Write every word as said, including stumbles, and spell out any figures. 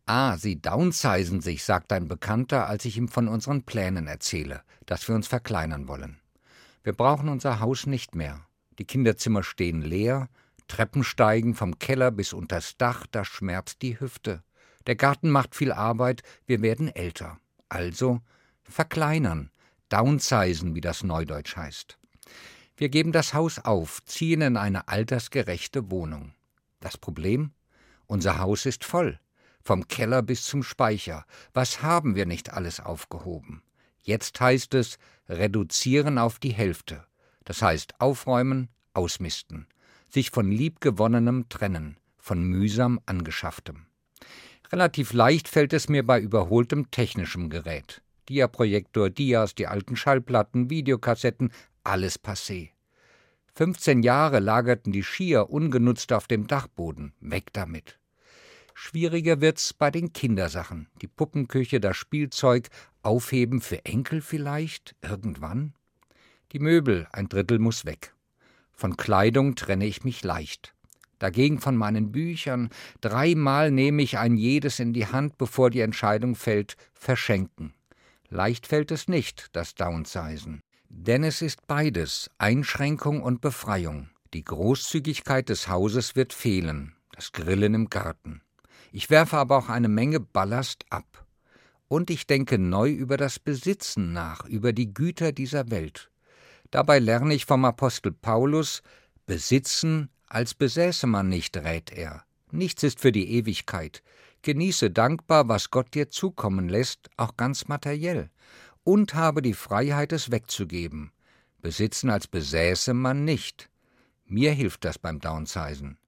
Ah, Sie downsizen sich, sagt ein Bekannter, als ich ihm von unseren Plänen erzähle, dass wir uns verkleinern wollen. Wir brauchen unser Haus nicht mehr. Die Kinderzimmer stehen leer, Treppensteigen vom Keller bis unters Dach, da schmerzt die Hüfte. Der Garten macht viel Arbeit, wir werden älter. Also verkleinern, downsizen, wie das Neudeutsch heißt. Wir geben das Haus auf, ziehen in eine altersgerechte Wohnung. Das Problem? Unser Haus ist voll. Vom Keller bis zum Speicher. Was haben wir nicht alles aufgehoben? Jetzt heißt es, reduzieren auf die Hälfte. Das heißt aufräumen, ausmisten. Sich von Liebgewonnenem trennen, von mühsam Angeschafftem. Relativ leicht fällt es mir bei überholtem technischem Gerät. Diaprojektor, Dias, die alten Schallplatten, Videokassetten, alles passé. fünfzehn Jahre lagerten die schier ungenutzt auf dem Dachboden. Weg damit. Schwieriger wird's bei den Kindersachen. Die Puppenküche, das Spielzeug, aufheben für Enkel vielleicht, irgendwann? Die Möbel, ein Drittel muss weg. Von Kleidung trenne ich mich leicht. Dagegen von meinen Büchern, dreimal nehme ich ein jedes in die Hand, bevor die Entscheidung fällt, verschenken. Leicht fällt es nicht, das Downsizen. Denn es ist beides, Einschränkung und Befreiung. Die Großzügigkeit des Hauses wird fehlen, das Grillen im Garten. Ich werfe aber auch eine Menge Ballast ab. Und ich denke neu über das Besitzen nach, über die Güter dieser Welt. Dabei lerne ich vom Apostel Paulus, besitzen, als besäße man nicht, rät er. Nichts ist für die Ewigkeit. Genieße dankbar, was Gott dir zukommen lässt, auch ganz materiell. Und habe die Freiheit, es wegzugeben. Besitzen als besäße man nicht. Mir hilft das beim Downsizen.